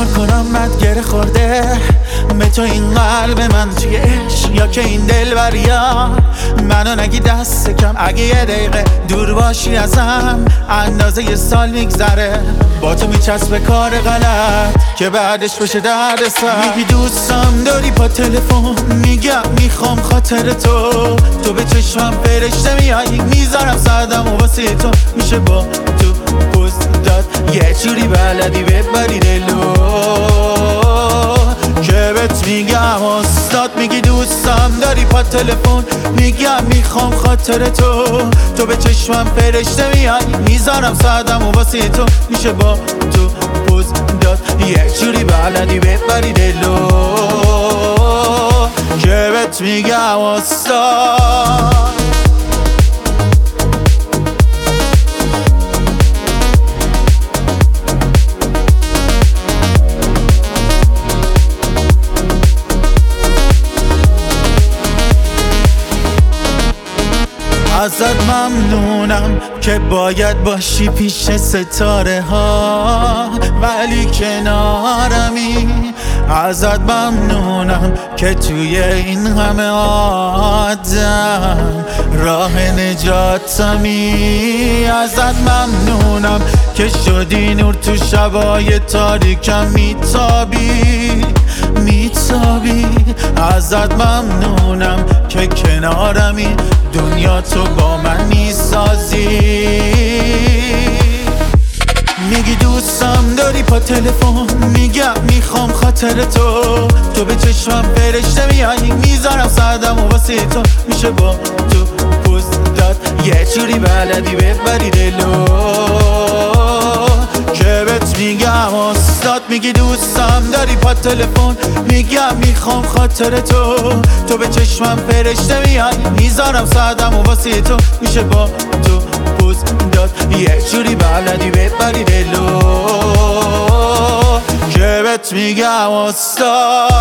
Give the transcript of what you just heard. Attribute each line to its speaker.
Speaker 1: چیکار کنم بد گره خورده به تو این قلب من توی عشق، یا که این دل بریا منو نگی دست کم. اگه یه دقیقه دور باشی ازم اندازه یه سال میگذره، با تو میچسبه کار غلط که بعدش بشه درد سر. میگی دوستم داری با تلفن، میگم میخوام خاطر تو به چشمم فرشته میای، میذارم سردم و واسه تو میشه با تو پوز داد. یه جوری بلدی ببری دلو که بهت میگم استاد. میگی دوستم داری با تلفن، میگم میخوام خاطر تو به چشمم فرشته میای، میذارم سردم و واسه تو میشه با تو پوز داد. یه جوری بلدی ببری دلو که بهت میگم استاد. ازت ممنونم که باید باشی پیش ستاره ها ولی کنارمی. ازت ممنونم که توی این همه آدم راه نجاتمی. ازت ممنونم که شدی نور تو شبای تاریکم میتابی. ازت ممنونم که کنارمی، دنیا تو با من میسازی. میگی دوستم داری با تلفن، میگم میخوام خاطر تو به چشمم فرشته میای، میذارم سردم و واسه تو میشه با تو پوز داد. یه جوری بلدی ببری دلو که بهت میگم استاد. میگی دوستم داری با تلفن، میگم میخوام خاطر تو به چشمم فرشته میای، میذارم سردم و واسه تو میشه با تو پوز داد. یه جوری بلدی ببری دلو که بهت میگم استاد.